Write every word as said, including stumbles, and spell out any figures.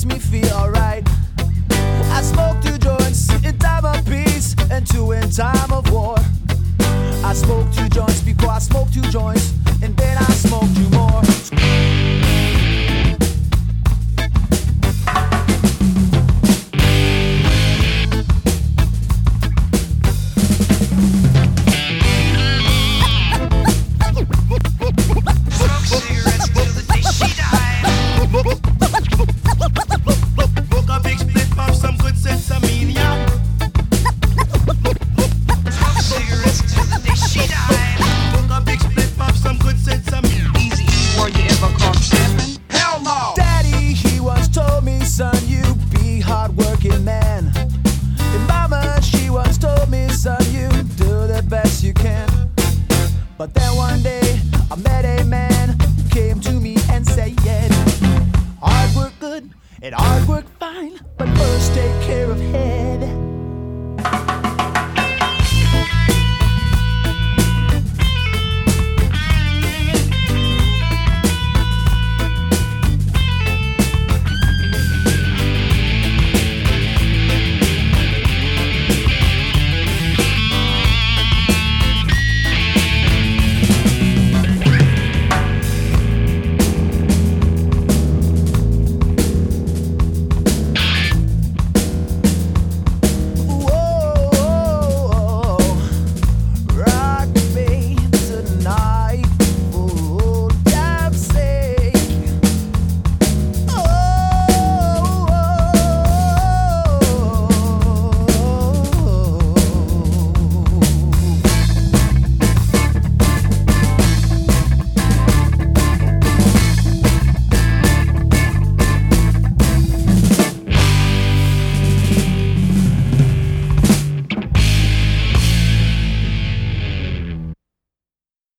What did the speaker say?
makes me feel alright. I smoke two joints in time of peace and two in time of war. I smoke two joints before I smoke two joints, and then I smoke two more. Son, you be hard-working man. And mama, she once told me, son, you do the best you can. But then one day, I met a man who came to me and said, hard work good and hard work fine, but first take care of head.